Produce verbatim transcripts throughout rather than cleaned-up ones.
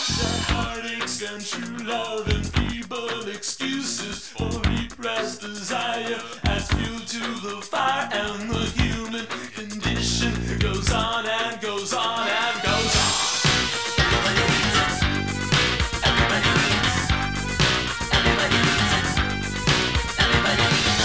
Heartaches and true love and feeble excuses for repressed desire adds fuel to the fire, and the human condition goes on and goes on and goes on. Everybody needs it. Everybody needs it. Everybody needs it. Everybody needs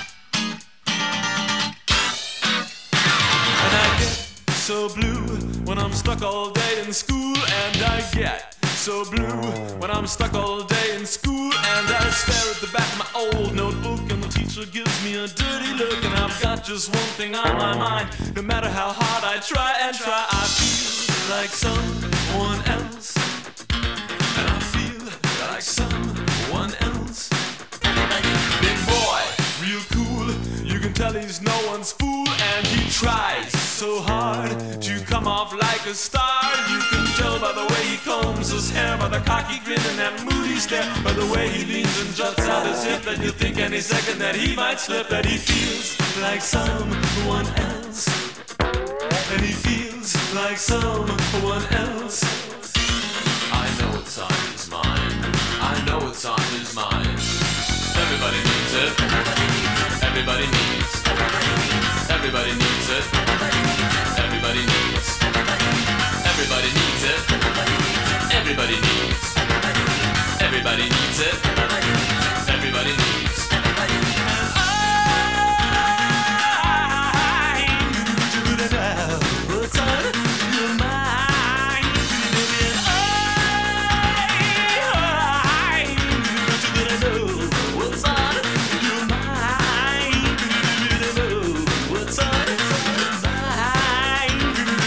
it. And I get so blue when I'm stuck all day in school, and I get so blue when I'm stuck all day in school, and I stare at the back of my old notebook, and the teacher gives me a dirty look, and I've got just one thing on my mind. No matter how hard I try and try, I feel like someone else, and I feel like someone else. Big boy, real cool, you can tell he's no one's fool, and he tries so hard to come off like a star. You can tell by the way he combs his hair, by the cocky grin and that moody stare, by the way he leans and juts out his hip, that you think any second that he might slip, that he feels like someone else, and he feels like someone else. I know it's on his mind, I know it's on his mind. Everybody needs it, everybody needs, everybody needs it, everybody needs, everybody needs it, everybody needs, everybody needs it, everybody needs. What's on your mind? What's on your mind? What's on your mind?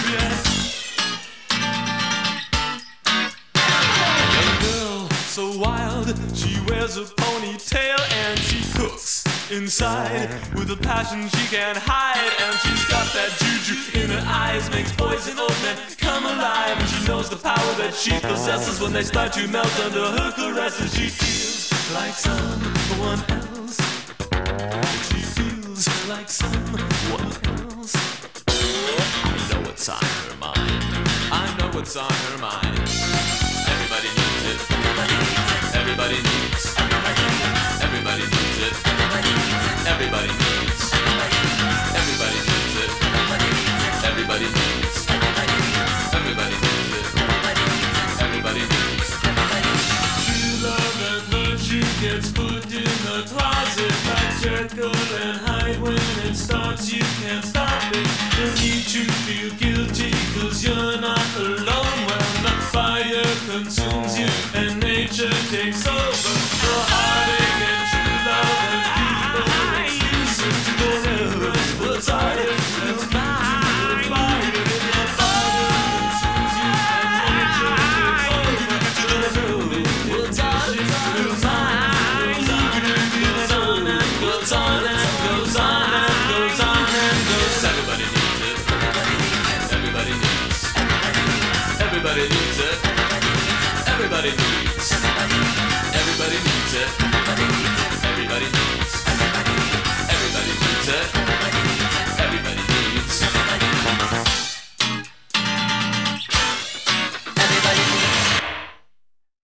Young girl, so wild, she wears a ponytail, and she cooks inside with a passion she can't hide, and she's got that juju in her eyes, makes boys and old men come alive, and she knows the power that she possesses when they start to melt under her caresses. She feels like someone else, she feels like someone else. I know what's on her mind, I know what's on her mind. Everybody needs it, everybody needs, everybody needs it, everybody needs, everybody needs it, everybody needs, everybody needs it, everybody needs. True love and virtue gets put in the closet like Jekyll and Hyde. When it starts you can't stop it. You need to feel guilty 'cause you're not